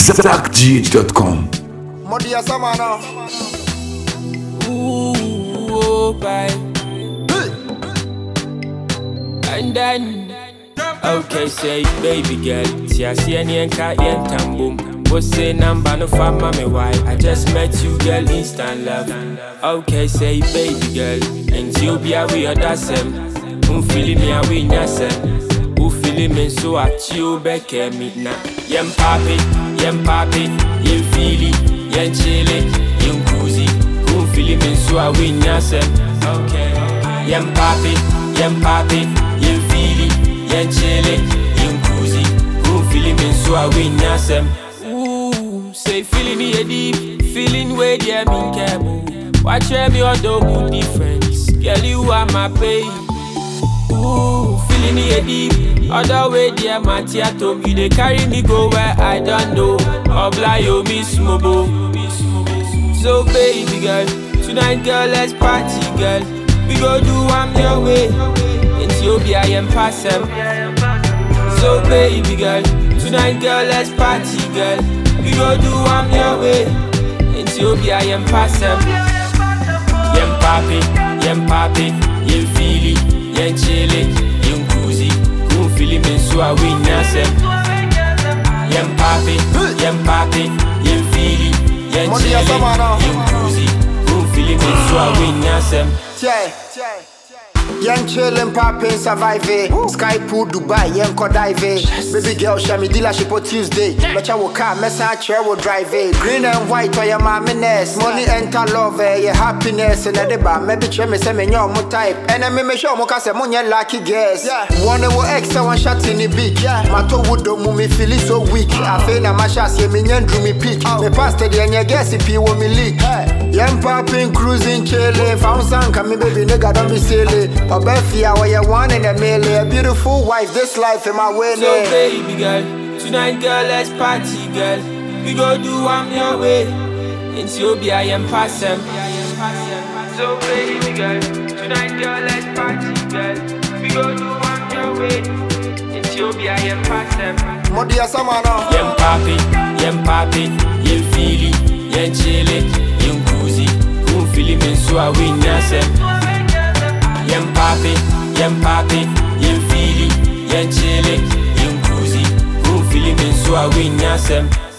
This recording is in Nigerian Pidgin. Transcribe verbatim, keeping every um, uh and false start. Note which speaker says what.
Speaker 1: zach g h dot com.
Speaker 2: Modia Samana.
Speaker 3: Ooh, oh, bye. And then, okay, say, baby girl, see, I see any and cat yen tambum. What's say number no fam mommy why? I just met you, girl, instant love. Okay, say, baby girl, and you be a we are that same. Um, feeling me a we nyasem. Who feeling me so at you back at me now? Yem papi, yem papi, yem feely, yem chili, yem cozy. Who feeling me so a we nyasem? Okay, yem papi, yem papi, yem feely, yem chili, yem cozy. Who feeling me so a we nyasem? Ooh, say feeling me a deep, feeling way dear me cabo. Watch me or do difference, girl you are my baby. Ooh, feeling me a deep, other way dear my theater. You they carry me go where I don't know. Obla yo miss mobo. So baby girl, tonight girl let's party girl. We go do I'm your way. Ethiopia and pass them. So baby girl, tonight girl let's party girl. We go do I'm your way. Ethiopia and pass them. Yem papi, yem papi, yem feely, yem chili, yem cozy. Who feeling me so I win yasem. Yem papi, yem papi, yem feely, yem chili, yem cozy. Who feeling me so I win yasem.
Speaker 2: Yen chillin' poppin' survive. Sky pool Dubai, yen ko dive. Baby girl, show me dealership on Tuesday. Mecha wo car, messa chair wo drive. Green and white, why your maminess. Money enter love, your happiness. And the bar, maybe che me say me nyo mo type. And I me me show mo ka say mo nye lucky guess. One wo extra one shot in the beak. My toe would do me feel it so weak. I feel na my shots, ye me nyen drew me peak. Me past the yen guess if you want me leak. Yen poppin', cruising, chillin'. Found some come baby nigga don't be silly. Obefia, where you one in a million. A beautiful wife, this life in my way.
Speaker 3: So baby girl, tonight girl, let's party girl. We go do I'm your way. Ethiopia and pass them. So baby girl, tonight girl, let's party girl. We go do I'm your way. Ethiopia and pass them.
Speaker 2: Modia Samana.
Speaker 3: Yem papi, yem papi, yem feely, yem chili, yem cozy. Who feeling me so I win yasem. Yem papi, yem papi, yem feely, yem chili, yem cozy. Who feeling me so I win yasem.